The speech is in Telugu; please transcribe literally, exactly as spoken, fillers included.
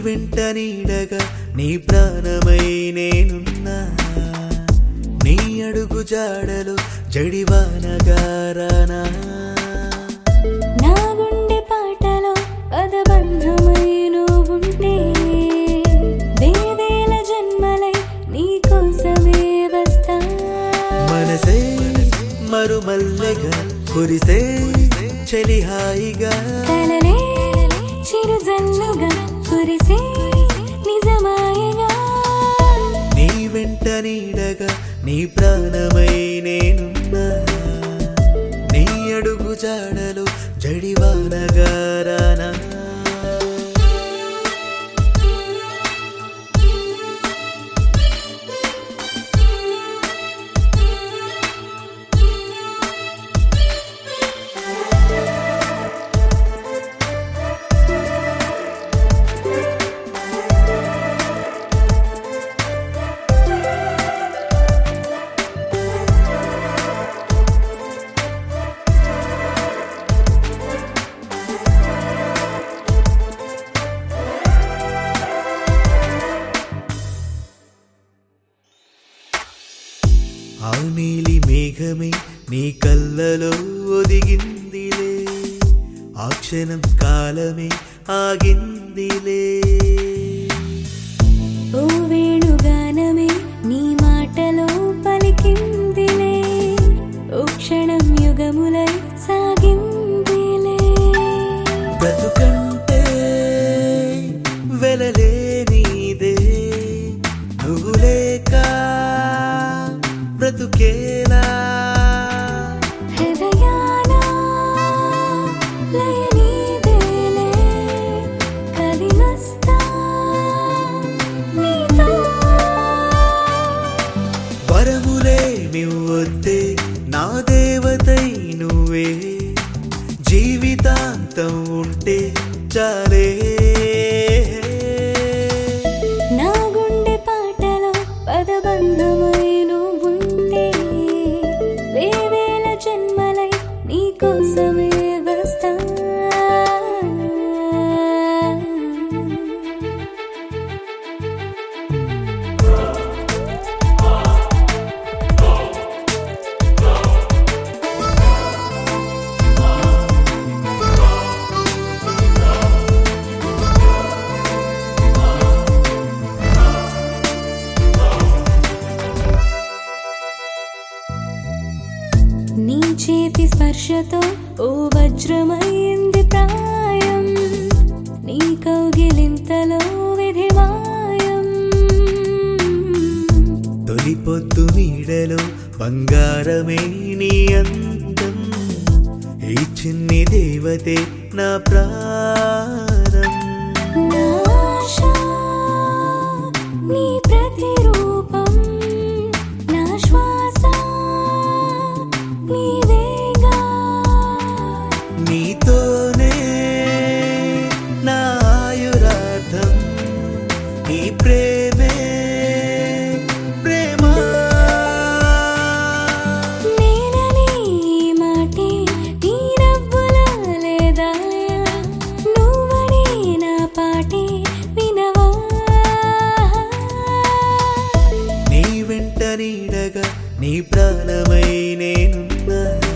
వెంట నీడగా నీ ప్రాణమై నేనున్నా నీ అడుగు జాడలు జడివానగా రానా నా గుండె పాటలో పదబంధమై నువ్వుంటే వేవేల జన్మలై నీ కోసమే వస్తా మనసే మరుమల్లెగా కురిసే చలి హాయిగా కలలే చిరుజల్లుగా కురిసే నిజమాయగా నీ వెంట నీడగా నీ ప్రాణమై నేనున్నా నీ అడుగు జాడలు జడివానగా రానా ఆ నీలి మేఘమే నీ కళ్ళలో ఒదిగిందిలే ఆ క్షణం కాలమే ఆగిందిలే ఓ వేణుగానమే నీ మాటలో పలికిందిలే ఓ క్షణం యుగములై సాగిందిలే బ్రతుకంటే వెలలే నీదే నువ్వు లేక బ్రతుకేలా హృదయాన లయ నీదేలే కలిమస్తా నీతో వరములే నువ్వొద్దే నా దేవతై నువ్వే జీవితాంతం ఉంటే చాలే నా గుండె పాటలో పదబంధమై నువ్వుంటే వేవేల జన్మలై నీ కోసమే వస్తా నీ చేతి స్పర్శతో ఓ వజ్రమైంది ప్రాయం నీ కౌగిలింతలో విధిమాయం తొలి పొద్దు నీడలో బంగారమే నీ అందం ఈ చిన్ని దేవతే నా ప్రాణం నా ఆశ నీ ప్రతిరూపం నా శ్వాస నీవేగా నీతోనే నా ఆయురార్థం నీ ప్రేమే ప్రేమ నేననే ఈ మాటే నీ నవ్వులా లేదా నువ్వనే నా పాటే వినవా నీ వెంట నీడగా నీ ప్రాణమై నేనున్నా